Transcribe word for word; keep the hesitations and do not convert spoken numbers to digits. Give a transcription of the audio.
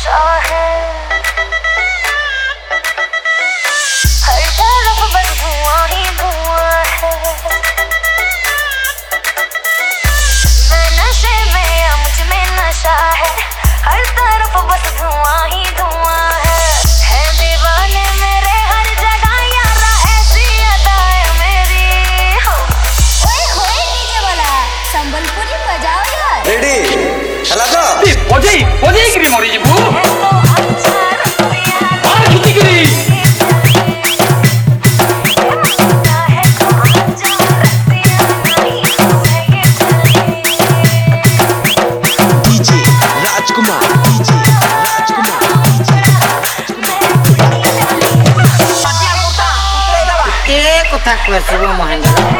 नशा है, हर तरफ बस धुआं ही धुआं है। मैं नशे में या मुझ में नशा है, हर तरफ बस धुआं ही धुआं है। है दीवाने मेरे हर जगह यारा, ऐसी अदा है मेरी। ओए होए डीजे वाला संबलपुरी बजाओ यार। रेडी चला तो बजेई बजेई करी मरी जीवु मार खिची करी डीजे राजकुमार डीजे राजकुमार ए कथा कहसिबो महेंद्र